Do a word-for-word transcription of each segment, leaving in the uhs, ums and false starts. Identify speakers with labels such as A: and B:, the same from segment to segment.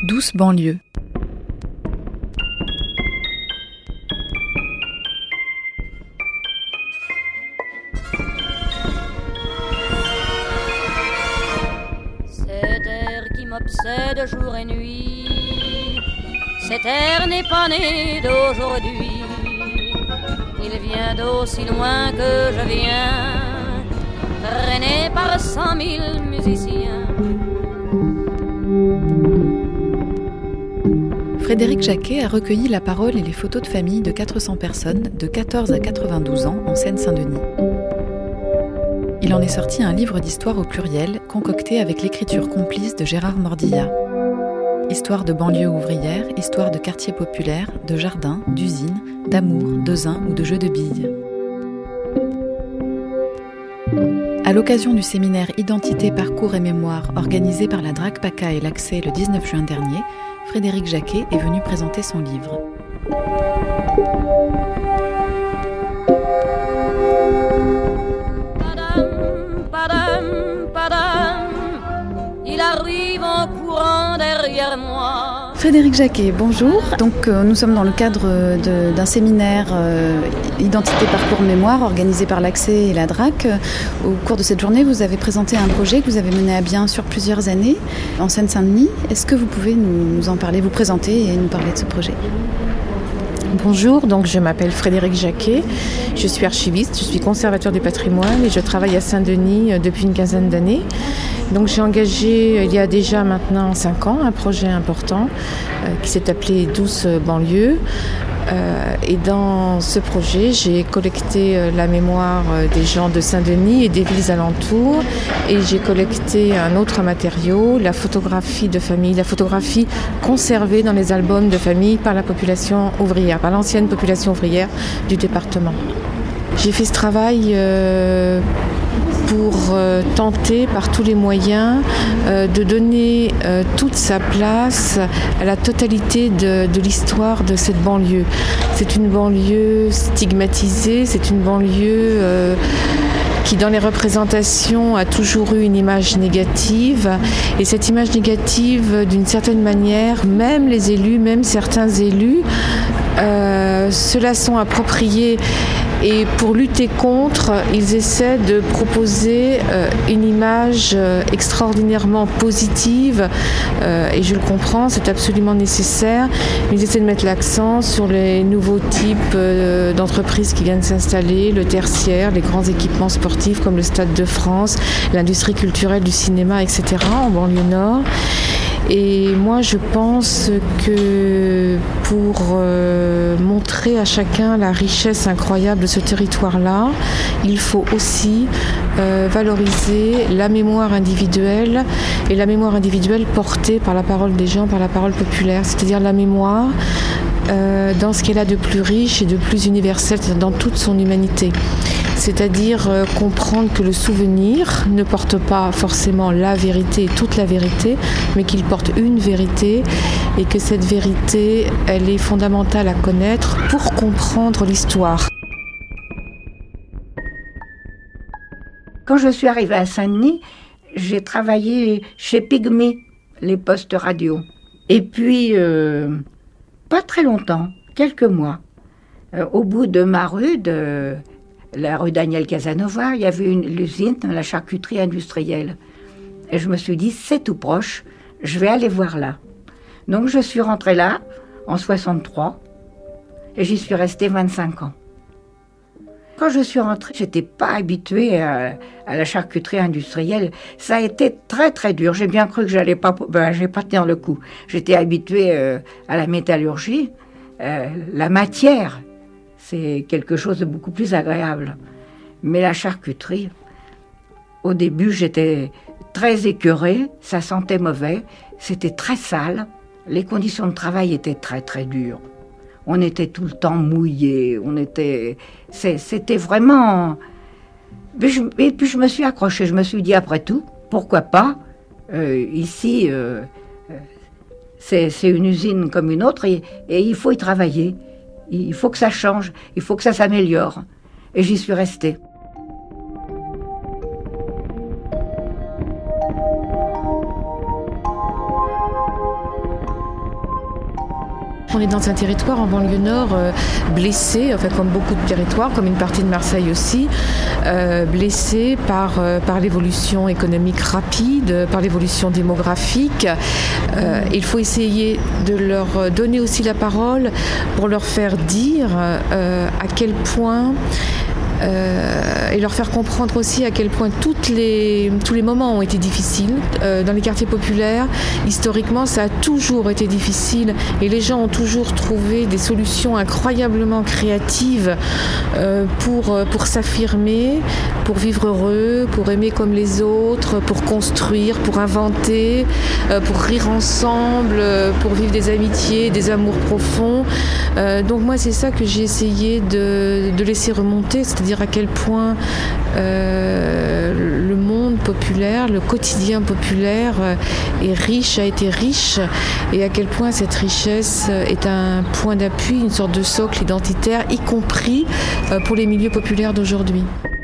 A: Douce banlieue.
B: Cet air qui m'obsède jour et nuit, cet air n'est pas né d'aujourd'hui. Il vient d'aussi loin que je viens, traîné par cent mille musiciens.
A: Frédéric Jacquet a recueilli la parole et les photos de famille de quatre cents personnes de quatorze à quatre-vingt-douze ans en Seine-Saint-Denis. Il en est sorti un livre d'histoire au pluriel, concocté avec l'écriture complice de Gérard Mordillat. Histoire de banlieue ouvrière, histoire de quartier populaire, de jardin, d'usine, d'amour, de zin ou de jeux de billes. À l'occasion du séminaire Identité, parcours et mémoire organisé par la Drac PACA et l'Accès le dix-neuf juin dernier, Frédéric Jacquet est venu présenter son livre.
B: Padam, padam, padam, il arrive en courant derrière moi.
A: Frédéric Jacquet, bonjour. Donc euh, nous sommes dans le cadre de, d'un séminaire euh, Identité, parcours, mémoire organisé par l'Accès et la Drac. Au cours de cette journée, vous avez présenté un projet que vous avez mené à bien sur plusieurs années en Seine-Saint-Denis. Est-ce que vous pouvez nous, nous en parler, vous présenter et nous parler de ce projet ?
C: Bonjour, donc je m'appelle Frédéric Jacquet, je suis archiviste, je suis conservateur du patrimoine et je travaille à Saint-Denis depuis une quinzaine d'années. Donc j'ai engagé il y a déjà maintenant cinq ans un projet important euh, qui s'est appelé Douce banlieue. Euh, et dans ce projet, j'ai collecté euh, la mémoire euh, des gens de Saint-Denis et des villes alentours et j'ai collecté un autre matériau, la photographie de famille, la photographie conservée dans les albums de famille par la population ouvrière, par l'ancienne population ouvrière du département. J'ai fait ce travail euh, pour euh, tenter par tous les moyens euh, de donner euh, toute sa place à la totalité de, de l'histoire de cette banlieue. C'est une banlieue stigmatisée, c'est une banlieue euh, qui dans les représentations a toujours eu une image négative. Et cette image négative, d'une certaine manière, même les élus, même certains élus, euh, se la sont appropriés. Et pour lutter contre, ils essaient de proposer euh, une image euh, extraordinairement positive, euh, et je le comprends, c'est absolument nécessaire. Ils essaient de mettre l'accent sur les nouveaux types euh, d'entreprises qui viennent s'installer, le tertiaire, les grands équipements sportifs comme le Stade de France, l'industrie culturelle du cinéma, et cetera en banlieue nord. Et moi, je pense que pour euh, montrer à chacun la richesse incroyable de ce territoire-là, il faut aussi euh, valoriser la mémoire individuelle et la mémoire individuelle portée par la parole des gens, par la parole populaire, c'est-à-dire la mémoire euh, dans ce qu'elle a de plus riche et de plus universel, dans toute son humanité. C'est-à-dire euh, comprendre que le souvenir ne porte pas forcément la vérité et toute la vérité, mais qu'il porte une vérité et que cette vérité, elle est fondamentale à connaître pour comprendre l'histoire.
D: Quand je suis arrivée à Saint-Denis, j'ai travaillé chez Pygmée, les postes radio. Et puis, euh, pas très longtemps, quelques mois, euh, au bout de ma rue, de la rue Daniel Casanova, il y avait une l'usine, la charcuterie industrielle. Et je me suis dit, c'est tout proche, je vais aller voir là. Donc je suis rentrée là, en soixante-trois, et j'y suis restée vingt-cinq ans. Quand je suis rentrée, je n'étais pas habituée à, à la charcuterie industrielle. Ça a été très très dur. J'ai bien cru que j'allais pas, ben, j'ai pas tenir le coup. J'étais habituée euh, à la métallurgie, euh, la matière. C'est quelque chose de beaucoup plus agréable. Mais la charcuterie, au début, j'étais très écœurée, ça sentait mauvais, c'était très sale, les conditions de travail étaient très très dures. On était tout le temps mouillés, on était... C'est, c'était vraiment... Et, je, et puis je me suis accrochée, je me suis dit, après tout, pourquoi pas, euh, ici, euh, c'est, c'est une usine comme une autre, et, et il faut y travailler. Il faut que ça change, il faut que ça s'améliore. Et j'y suis restée.
C: qu'on est dans un territoire en banlieue nord euh, blessé, enfin comme beaucoup de territoires, comme une partie de Marseille aussi, euh, blessé par, euh, par l'évolution économique rapide, par l'évolution démographique. Euh, il faut essayer de leur donner aussi la parole pour leur faire dire euh, à quel point Euh, et leur faire comprendre aussi à quel point toutes les, tous les moments ont été difficiles. Euh, dans les quartiers populaires, historiquement, ça a toujours été difficile et les gens ont toujours trouvé des solutions incroyablement créatives euh, pour, pour s'affirmer, pour vivre heureux, pour aimer comme les autres, pour construire, pour inventer, euh, pour rire ensemble, pour vivre des amitiés, des amours profonds. Euh, donc moi, c'est ça que j'ai essayé de, de laisser remonter, c'est-à-dire dire à quel point euh, le monde populaire, le quotidien populaire euh, est riche, a été riche, et à quel point cette richesse est un point d'appui, une sorte de socle identitaire, y compris euh, pour les milieux populaires d'aujourd'hui.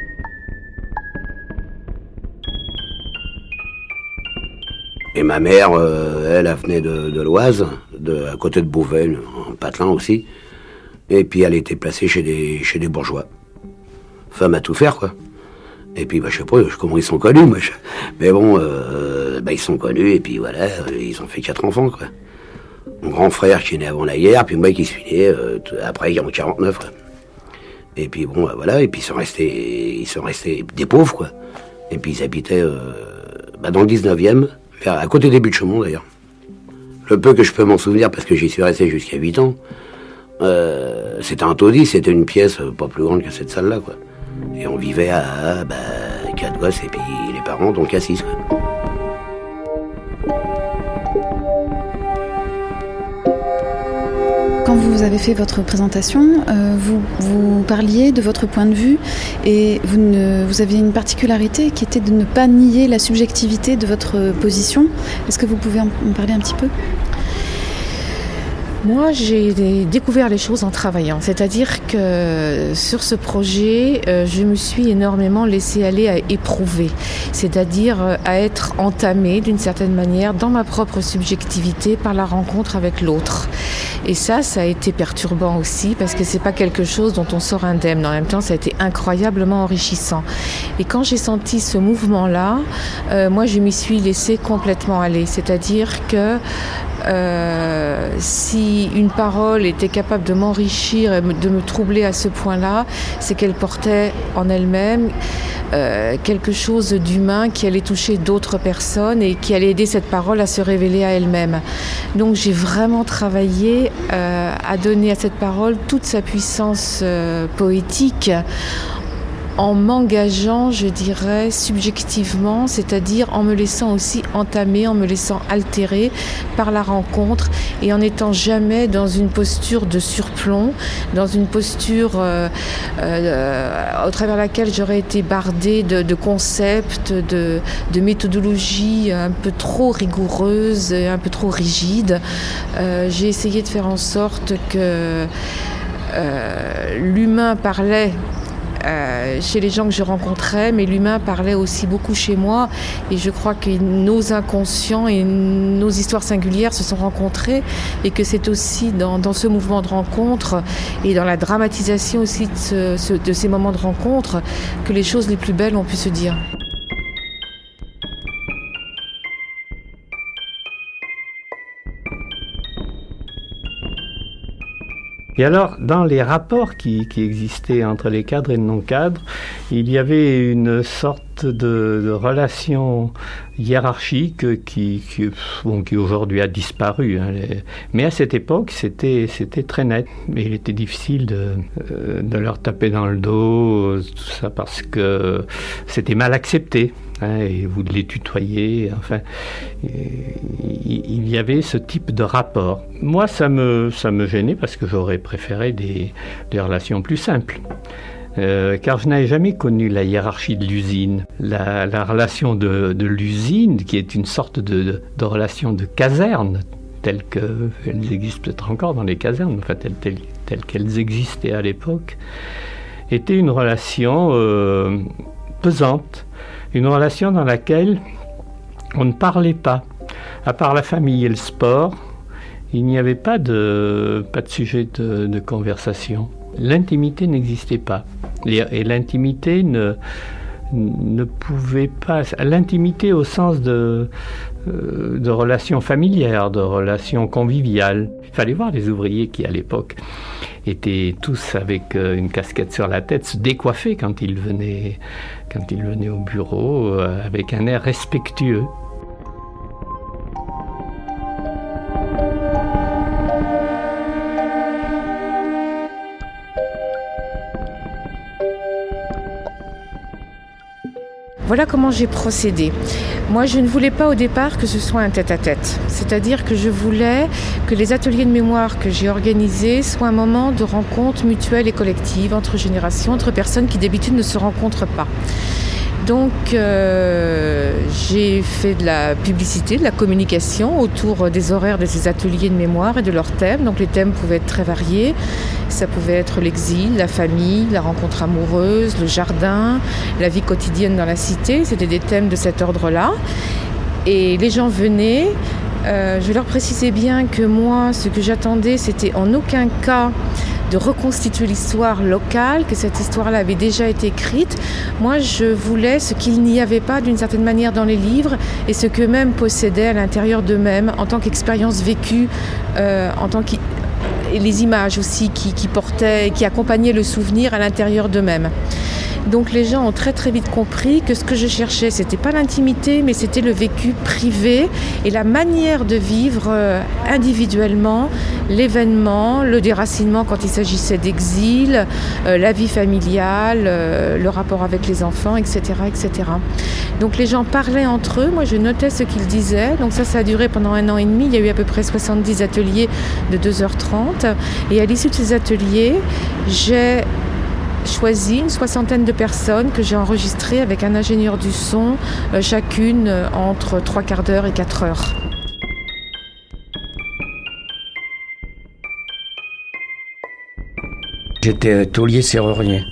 E: Et ma mère, euh, elle, elle venait de, de l'Oise, de, à côté de Beauvais, en patelin aussi, et puis elle était placée chez des, chez des bourgeois. Femme à tout faire, quoi. Et puis, bah, je sais pas comment ils sont connus, moi. Je... Mais bon, euh, bah, ils sont connus, et puis voilà, ils ont fait quatre enfants, quoi. Mon grand frère qui est né avant la guerre, puis moi qui suis né euh, après, en quarante-neuf, quoi. Et puis bon, bah, voilà, et puis ils sont restés, ils sont restés des pauvres, quoi. Et puis ils habitaient euh, bah, dans le dix-neuvième, vers, à côté des Buttes-Chaumont, d'ailleurs. Le peu que je peux m'en souvenir, parce que j'y suis resté jusqu'à huit ans, euh, c'était un taudis, c'était une pièce pas plus grande que cette salle-là, quoi. Et on vivait à bah, quatre gosses et puis les parents, donc à six. Quoi.
A: Quand vous avez fait votre présentation, euh, vous, vous parliez de votre point de vue et vous, ne, vous aviez une particularité qui était de ne pas nier la subjectivité de votre position. Est-ce que vous pouvez en, en parler un petit peu ?
C: Moi, j'ai découvert les choses en travaillant. C'est-à-dire que sur ce projet, euh, je me suis énormément laissée aller à éprouver. C'est-à-dire euh, à être entamée d'une certaine manière dans ma propre subjectivité par la rencontre avec l'autre. Et ça, ça a été perturbant aussi parce que c'est pas quelque chose dont on sort indemne. En même temps, ça a été incroyablement enrichissant. Et quand j'ai senti ce mouvement-là, euh, moi, je m'y suis laissée complètement aller. C'est-à-dire que Euh, si une parole était capable de m'enrichir et de me troubler à ce point-là, c'est qu'elle portait en elle-même euh, quelque chose d'humain qui allait toucher d'autres personnes et qui allait aider cette parole à se révéler à elle-même. Donc j'ai vraiment travaillé euh, à donner à cette parole toute sa puissance euh, poétique, en m'engageant, je dirais, subjectivement, c'est-à-dire en me laissant aussi entamer, en me laissant altérer par la rencontre et en n'étant jamais dans une posture de surplomb, dans une posture euh, euh, au travers laquelle j'aurais été bardée de, de concepts, de, de méthodologies un peu trop rigoureuses, un peu trop rigides. Euh, j'ai essayé de faire en sorte que euh, l'humain parlait Euh, chez les gens que je rencontrais, mais l'humain parlait aussi beaucoup chez moi et je crois que nos inconscients et nos histoires singulières se sont rencontrés et que c'est aussi dans, dans ce mouvement de rencontre et dans la dramatisation aussi de, ce, ce, de ces moments de rencontre que les choses les plus belles ont pu se dire.
F: Et alors, dans les rapports qui, qui existaient entre les cadres et les non-cadres, il y avait une sorte de, de relation hiérarchique qui, qui, bon, qui aujourd'hui a disparu. Hein. Mais à cette époque, c'était, c'était très net. Et il était difficile de, de leur taper dans le dos, tout ça, parce que c'était mal accepté. Hein, et vous de les tutoyer, enfin, il y avait ce type de rapport. Moi, ça me, ça me gênait parce que j'aurais préféré des, des relations plus simples. Euh, car je n'avais jamais connu la hiérarchie de l'usine. La, la relation de, de l'usine, qui est une sorte de, de, de relation de caserne, telle qu'elles existent peut-être encore dans les casernes, enfin telle, telle, telle qu'elles existaient à l'époque, était une relation euh, pesante. Une relation dans laquelle on ne parlait pas, à part la famille et le sport, Il n'y avait pas de, pas de sujet de, de conversation. L'intimité n'existait pas. Et, et l'intimité ne, ne pouvait pas... L'intimité au sens de, euh, de relations familières, de relations conviviales. Il fallait voir les ouvriers qui, à l'époque, étaient tous avec euh, une casquette sur la tête, se décoiffer quand ils venaient, quand ils venaient au bureau, euh, avec un air respectueux.
C: Voilà comment j'ai procédé. Moi, je ne voulais pas au départ que ce soit un tête-à-tête. C'est-à-dire que je voulais que les ateliers de mémoire que j'ai organisés soient un moment de rencontre mutuelle et collective entre générations, entre personnes qui d'habitude ne se rencontrent pas. Donc, euh, j'ai fait de la publicité, de la communication autour des horaires de ces ateliers de mémoire et de leurs thèmes. Donc, les thèmes pouvaient être très variés. Ça pouvait être l'exil, la famille, la rencontre amoureuse, le jardin, la vie quotidienne dans la cité. C'était des thèmes de cet ordre-là. Et les gens venaient. Euh, je leur précisais bien que moi, ce que j'attendais, c'était en aucun cas de reconstituer l'histoire locale, que cette histoire-là avait déjà été écrite. Moi, je voulais ce qu'il n'y avait pas d'une certaine manière dans les livres et ce qu'eux-mêmes possédaient à l'intérieur d'eux-mêmes en tant qu'expérience vécue, euh, en tant que... et les images aussi qui, qui portaient, qui accompagnaient le souvenir à l'intérieur d'eux-mêmes. Donc les gens ont très très vite compris que ce que je cherchais, c'était pas l'intimité, mais c'était le vécu privé et la manière de vivre euh, individuellement l'événement, le déracinement quand il s'agissait d'exil, euh, la vie familiale, euh, le rapport avec les enfants, et cetera, et cetera. Donc les gens parlaient entre eux, moi je notais ce qu'ils disaient, donc ça, ça a duré pendant un an et demi, il y a eu à peu près soixante-dix ateliers de deux heures trente et à l'issue de ces ateliers, j'ai choisi une soixantaine de personnes que j'ai enregistrées avec un ingénieur du son, euh, chacune euh, entre trois quarts d'heure et quatre heures.
G: J'étais tôlier serrurier.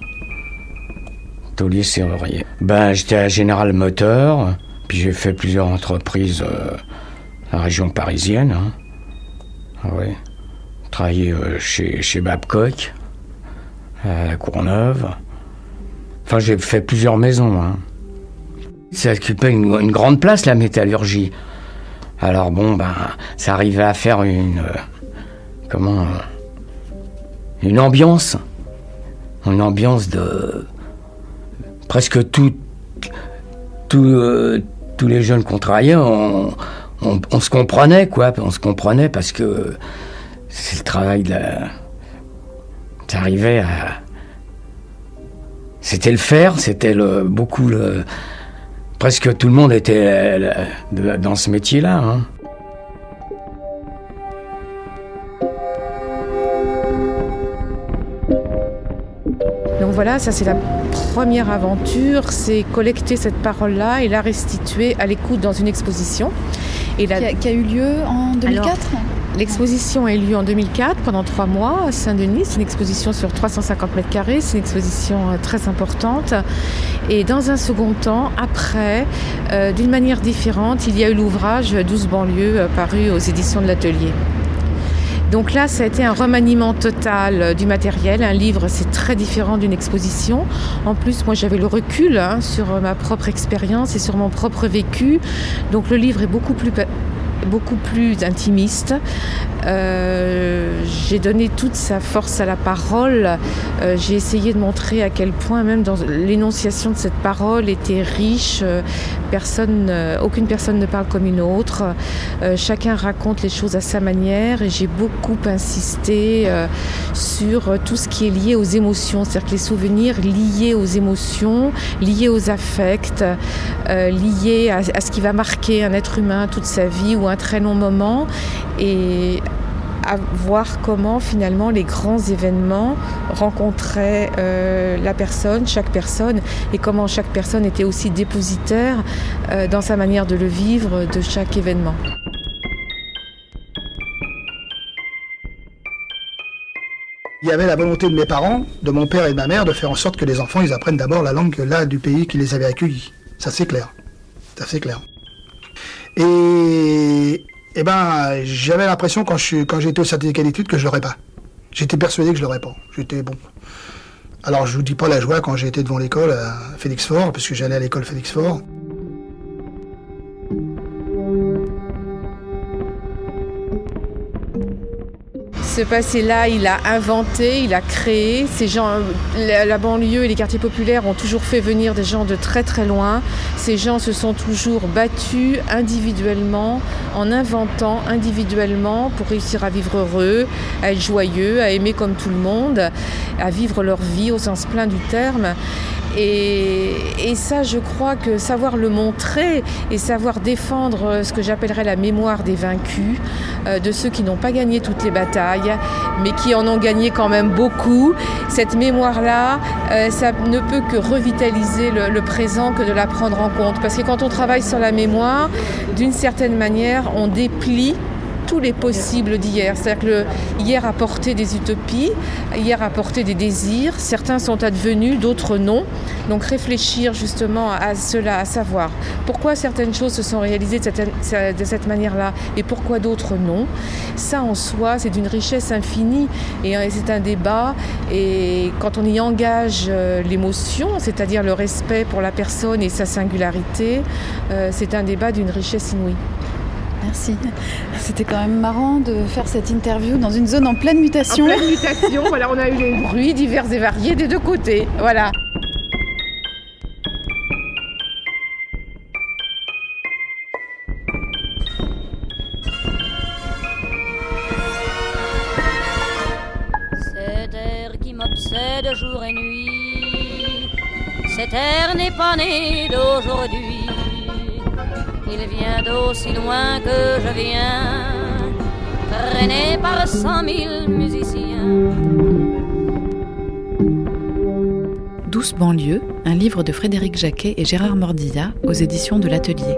G: Tôlier serrurier. Ben, j'étais à Général Moteur, puis j'ai fait plusieurs entreprises euh, dans la région parisienne. Hein. Ah ouais. Travaillé euh, chez, chez Babcock, à la Courneuve. Enfin, j'ai fait plusieurs maisons. Hein. Ça occupait une, une grande place, la métallurgie. Alors bon, ben, ça arrivait à faire une... Euh, comment... Euh, une ambiance. Une ambiance de... Presque tout... tout euh, tous les jeunes qu'on travaillait, on, on, on se comprenait, quoi. On se comprenait parce que c'est le travail de la... Ça arrivait à... C'était le faire, c'était le, beaucoup le... Presque tout le monde était le, de, dans ce métier-là. Hein.
C: Donc voilà, ça c'est la première aventure, c'est collecter cette parole-là et la restituer à l'écoute dans une exposition. Et la...
A: qui, a, qui a eu lieu en deux mille quatre. Alors,
C: l'exposition a eu lieu en deux mille quatre, pendant trois mois, à Saint-Denis. C'est une exposition sur trois cent cinquante mètres carrés, c'est une exposition très importante. Et dans un second temps, après, euh, d'une manière différente, il y a eu l'ouvrage douze banlieues, euh, paru aux éditions de l'Atelier. Donc là, ça a été un remaniement total du matériel. Un livre, c'est très différent d'une exposition. En plus, moi, j'avais le recul hein, sur ma propre expérience et sur mon propre vécu. Donc le livre est beaucoup plus... beaucoup plus intimiste. Euh, j'ai donné toute sa force à la parole. Euh, j'ai essayé de montrer à quel point, même dans l'énonciation de cette parole, était riche. Personne, euh, aucune personne ne parle comme une autre. Euh, chacun raconte les choses à sa manière. Et j'ai beaucoup insisté euh, sur tout ce qui est lié aux émotions, c'est-à-dire que les souvenirs liés aux émotions, liés aux affects, euh, liés à, à ce qui va marquer un être humain toute sa vie ou un très long moment, et à voir comment finalement les grands événements rencontraient euh, la personne, chaque personne, et comment chaque personne était aussi dépositaire euh, dans sa manière de le vivre de chaque événement.
H: Il y avait la volonté de mes parents, de mon père et de ma mère, de faire en sorte que les enfants ils apprennent d'abord la langue là du pays qui les avait accueillis. Ça c'est clair. Ça c'est clair. Et, et eh ben, j'avais l'impression quand je suis, quand j'étais au certificat d'études que je l'aurais pas. J'étais persuadé que je l'aurais pas. J'étais bon. Alors je vous dis pas la joie quand j'ai été devant l'école à Félix-Faure, parce que j'allais à l'école Félix-Faure.
C: Ce passé-là, il a inventé, il a créé. Ces gens, la, la banlieue et les quartiers populaires ont toujours fait venir des gens de très très loin. Ces gens se sont toujours battus individuellement, en inventant individuellement pour réussir à vivre heureux, à être joyeux, à aimer comme tout le monde, à vivre leur vie au sens plein du terme. Et, et ça, je crois que savoir le montrer et savoir défendre ce que j'appellerais la mémoire des vaincus, euh, de ceux qui n'ont pas gagné toutes les batailles, mais qui en ont gagné quand même beaucoup, cette mémoire-là, euh, ça ne peut que revitaliser le, le présent, que de la prendre en compte. Parce que quand on travaille sur la mémoire, d'une certaine manière, on déplie tous les possibles d'hier. C'est-à-dire que le, hier a porté des utopies, hier a porté des désirs, certains sont advenus, d'autres non. Donc réfléchir justement à cela, à savoir pourquoi certaines choses se sont réalisées de cette, de cette manière-là et pourquoi d'autres non. Ça en soi, c'est d'une richesse infinie et c'est un débat. Et quand on y engage l'émotion, c'est-à-dire le respect pour la personne et sa singularité, c'est un débat d'une richesse inouïe.
A: Merci. C'était quand même marrant de faire cette interview dans une zone en pleine mutation.
C: En pleine mutation, voilà, on a eu les bruits divers et variés des deux côtés. Voilà.
B: Cet air qui m'obsède jour et nuit, cet air n'est pas né d'aujourd'hui. Il vient d'aussi loin que je viens, traîné par cent mille musiciens.
A: Douce banlieue, un livre de Frédéric Jacquet et Gérard Mordillat aux éditions de l'Atelier.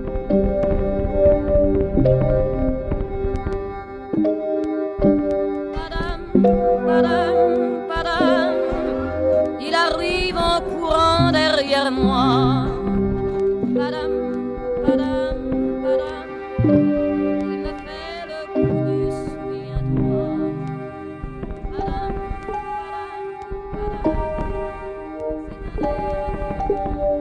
B: Padam, padam, padam, il arrive en courant derrière moi. Padam, padam, padam, il me fait le coup du souviens-toi. Padam, padam, padam, c'est un air